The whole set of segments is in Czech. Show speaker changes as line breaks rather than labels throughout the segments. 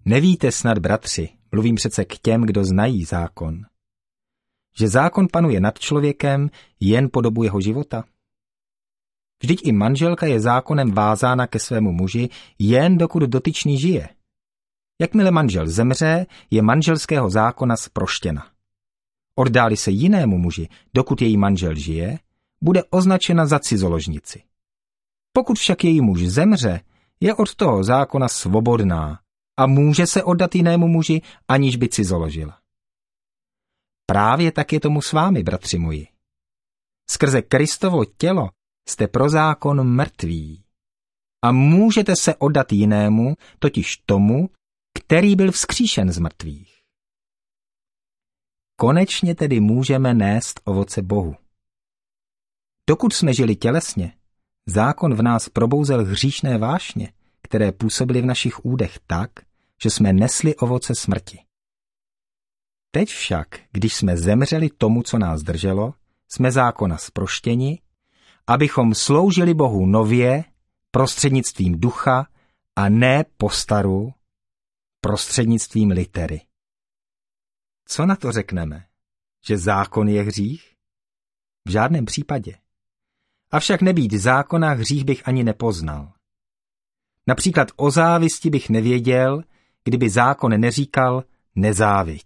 Nevíte snad, bratři, mluvím přece k těm, kdo znají zákon, že zákon panuje nad člověkem jen po dobu jeho života? Vždyť i manželka je zákonem vázána ke svému muži jen dokud dotyčný žije. Jakmile manžel zemře, je manželského zákona zproštěna. Oddáli se jinému muži, dokud její manžel žije, bude označena za cizoložnici. Pokud však její muž zemře, je od toho zákona svobodná a může se oddat jinému muži, aniž by cizoložila. Právě tak je tomu s vámi, bratři moji. Skrze Kristovo tělo jste pro zákon mrtví a můžete se oddat jinému, totiž tomu, který byl vzkříšen z mrtvých. Konečně tedy můžeme nést ovoce Bohu. Dokud jsme žili tělesně, zákon v nás probouzel hříšné vášně, které působily v našich údech tak, že jsme nesli ovoce smrti. Teď však, když jsme zemřeli tomu, co nás drželo, jsme zákona zproštěni, abychom sloužili Bohu nově, prostřednictvím ducha a ne po staru, prostřednictvím litery. Co na to řekneme? Že zákon je hřích? V žádném případě. Avšak nebýt zákona, hřích bych ani nepoznal. Například o závisti bych nevěděl, kdyby zákon neříkal nezáviď.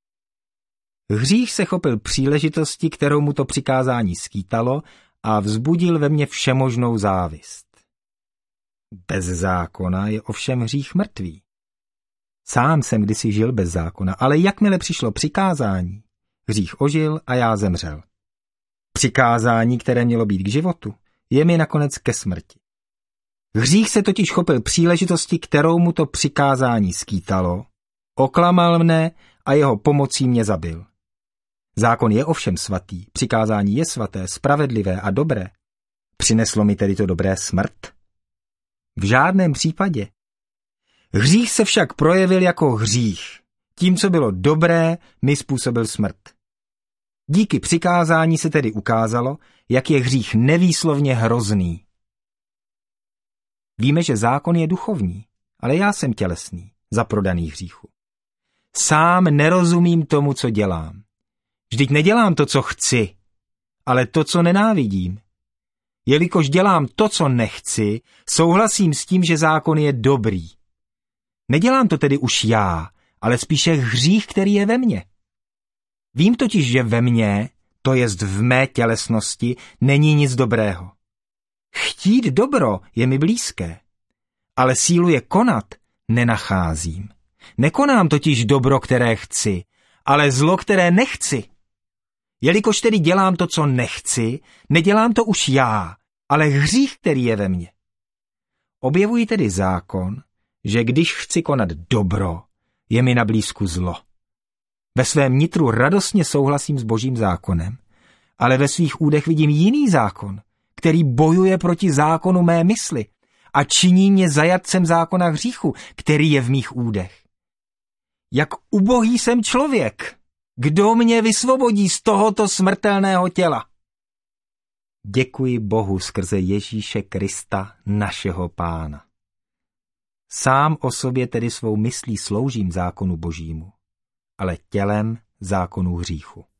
Hřích se chopil příležitosti, kterou mu to přikázání skýtalo, a vzbudil ve mně všemožnou závist. Bez zákona je ovšem hřích mrtvý. Sám jsem kdysi žil bez zákona, ale jakmile přišlo přikázání, hřích ožil a já zemřel. Přikázání, které mělo být k životu, je mi nakonec ke smrti. Hřích se totiž chopil příležitosti, kterou mu to přikázání skýtalo, oklamal mne a jeho pomocí mě zabil. Zákon je ovšem svatý, přikázání je svaté, spravedlivé a dobré. Přineslo mi tedy to dobré smrt? V žádném případě. Hřích se však projevil jako hřích. Tím, co bylo dobré, mi způsobil smrt. Díky přikázání se tedy ukázalo, jak je hřích nevýslovně hrozný. Víme, že zákon je duchovní, ale já jsem tělesný, zaprodaný hříchu. Sám nerozumím tomu, co dělám. Vždyť nedělám to, co chci, ale to, co nenávidím. Jelikož dělám to, co nechci, souhlasím s tím, že zákon je dobrý. Nedělám to tedy už já, ale spíše hřích, který je ve mně. Vím totiž, že ve mně, to jest v mé tělesnosti, není nic dobrého. Chtít dobro je mi blízké, ale sílu je konat nenacházím. Nekonám totiž dobro, které chci, ale zlo, které nechci. Jelikož tedy dělám to, co nechci, nedělám to už já, ale hřích, který je ve mně. Objevuji tedy zákon, že když chci konat dobro, je mi na blízku zlo. Ve svém nitru radostně souhlasím s Božím zákonem, ale ve svých údech vidím jiný zákon, který bojuje proti zákonu mé mysli a činí mě zajatcem zákona hříchu, který je v mých údech. Jak ubohý jsem člověk! Kdo mě vysvobodí z tohoto smrtelného těla? Děkuji Bohu skrze Ježíše Krista, našeho Pána. Sám o sobě tedy svou myslí sloužím zákonu Božímu, ale tělem zákonu hříchu.